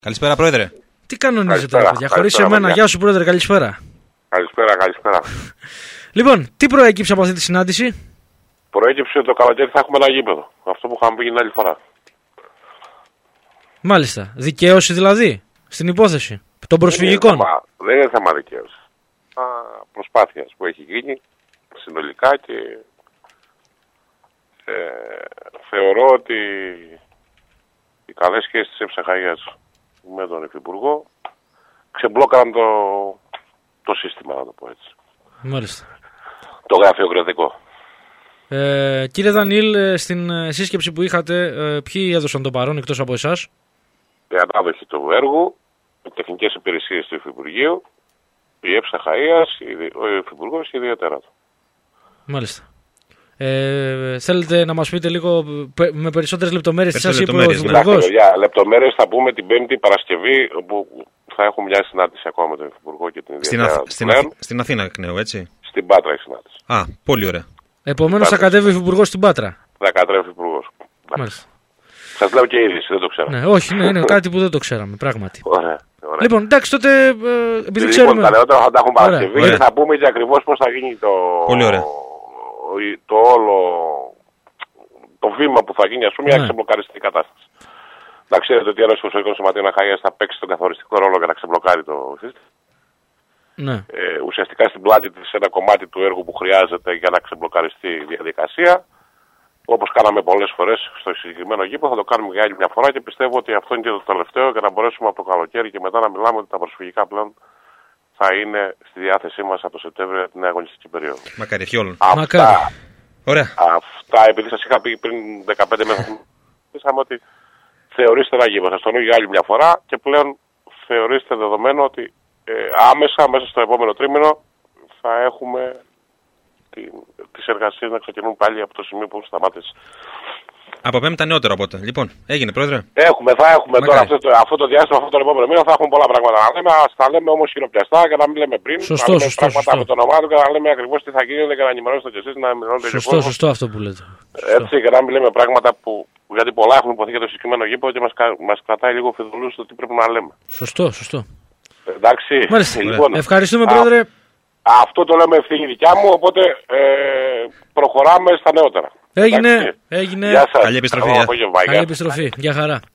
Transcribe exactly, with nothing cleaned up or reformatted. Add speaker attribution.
Speaker 1: Καλησπέρα, Πρόεδρε.
Speaker 2: Τι κανονίζετε τώρα, παιδιά, χωρίς εμένα. Γεια σου, Πρόεδρε, καλησπέρα.
Speaker 3: Καλησπέρα, καλησπέρα.
Speaker 2: Λοιπόν, τι προέκυψε από αυτή τη συνάντηση?
Speaker 3: Προέκυψε ότι το καλοκαίρι θα έχουμε ένα γήπεδο. Αυτό που είχαμε πει την άλλη φορά.
Speaker 2: Μάλιστα. Δικαίωση δηλαδή στην υπόθεση των προσφυγικών.
Speaker 3: Δεν είναι θέμα, δεν είναι θέμα δικαίωση. Προσπάθεια που έχει γίνει συνολικά και ε, θεωρώ ότι οι καλές σχέσεις της Εψαχαΐας με τον Υφυπουργό ξεμπλόκαραν το, το σύστημα, να το πω έτσι.
Speaker 2: Μάλιστα.
Speaker 3: Το γραφειοκρατικό.
Speaker 2: Ε, κύριε Δανίλ, στην σύσκεψη που είχατε, ε, ποιοι έδωσαν τον παρόν εκτός από εσάς?
Speaker 3: Οι ανάδοχοι του έργου, οι τεχνικές υπηρεσίες του Υφυπουργείου, η Εψαχαΐας, ο Υφυπουργός και η ιδιαίτερα του.
Speaker 2: Μάλιστα. Ε, θέλετε να μας πείτε λίγο με περισσότερες λεπτομέρειες τι σας είπε ο Υφυπουργός?
Speaker 3: Λεπτομέρειες θα πούμε την Πέμπτη Παρασκευή, όπου θα έχουμε μια συνάντηση ακόμα με τον Υφυπουργό και την ιδιαίτερα
Speaker 1: Στην,
Speaker 3: του.
Speaker 1: Αθ, στην, Αθ, στην Αθήνα εκ νέου, έτσι.
Speaker 3: Στην Πάτρα η συνάντηση.
Speaker 1: Α, πολύ ωραία.
Speaker 2: Επομένως θα κατέβει ο Υφυπουργός στην Πάτρα.
Speaker 3: Θα κατέβει ο Υφυπουργός.
Speaker 2: Μάλιστα.
Speaker 3: Σας λέω και είδηση, δεν το ξέρω.
Speaker 2: Ναι, όχι, ναι, είναι κάτι που δεν το ξέραμε, πράγματι.
Speaker 3: Ωραία, ωραία.
Speaker 2: Λοιπόν, εντάξει, τότε. Ε, επειδή
Speaker 3: λοιπόν,
Speaker 2: ξέρουμε.
Speaker 3: Τα νεότερα θα τα έχουμε Παρασκευή και θα πούμε και ακριβώς πώς θα γίνει το.
Speaker 1: Πολύ ωραία.
Speaker 3: Το όλο. Το βήμα που θα γίνει, ας πούμε, για να ξεμπλοκαριστεί η κατάσταση. Να ξέρετε ότι η Ένωση Προσφυγικών Σωματείων Αχαΐας θα παίξει τον καθοριστικό ρόλο για να ξεμπλοκάρει το σύστημα.
Speaker 2: Ναι.
Speaker 3: Ε, ουσιαστικά στην πλάτη της ένα κομμάτι του έργου που χρειάζεται για να ξεμπλοκαριστεί η διαδικασία. Όπως κάναμε πολλές φορές στο συγκεκριμένο γήπεδο, θα το κάνουμε για άλλη μια φορά και πιστεύω ότι αυτό είναι και το τελευταίο για να μπορέσουμε από το καλοκαίρι και μετά να μιλάμε ότι τα προσφυγικά πλέον θα είναι στη διάθεσή μας από το Σεπτέμβριο για την αγωνιστική περίοδο.
Speaker 1: Μακάρι, ευχιόλου.
Speaker 3: Αυτά,
Speaker 1: Ωραία.
Speaker 3: αυτά, επειδή σας είχα πει πριν δεκαπέντε μέρες, είπαμε ότι θεωρήστε ένα γήπεδο. Σας το λέω για άλλη μια φορά και πλέον θεωρήστε δεδομένο ότι ε, άμεσα μέσα στο επόμενο τρίμηνο θα έχουμε τις εργασίες να ξεκινούν πάλι από το σημείο που σταμάτησε.
Speaker 1: Από πέμπτα νεότερο οπότε. Λοιπόν, έγινε, Πρόεδρε.
Speaker 3: Έχουμε, θα έχουμε Μακάρι. Τώρα αυτό το, αυτό το διάστημα, αυτό το επόμενο μήνα θα έχουμε πολλά πράγματα να λέμε. Ας τα λέμε όμως χειροπιαστά και να μην λέμε πριν.
Speaker 2: Σωστό,
Speaker 3: να λέμε
Speaker 2: σωστό,
Speaker 3: πράγματα
Speaker 2: σωστό.
Speaker 3: από τον ομάδο και να λέμε ακριβώς τι θα γίνει και να ενημερώνεστε κι εσείς, να ενημερώνετε κι εσείς.
Speaker 2: Σωστό, σωστό αυτό που λέτε.
Speaker 3: Έτσι, και να μην λέμε πράγματα που. Γιατί πολλά έχουν υποθεί για το συγκεκριμένο γήπεδο και μας, μας κρατάει λίγο φιδουλούς στο τι πρέπει να λέμε.
Speaker 2: Σωστό, σωστό.
Speaker 3: Εντάξει.
Speaker 2: Μάλιστα.
Speaker 3: Λοιπόν,
Speaker 2: ευχαριστούμε, Πρόεδρε.
Speaker 3: Αυτό το λέμε ευθύνη δικιά μου, οπότε ε, προχωράμε στα νεότερα.
Speaker 2: Έγινε, έγινε.
Speaker 3: Γεια σας.
Speaker 1: Καλή επιστροφή.
Speaker 2: Καλή επιστροφή. Γεια χαρά.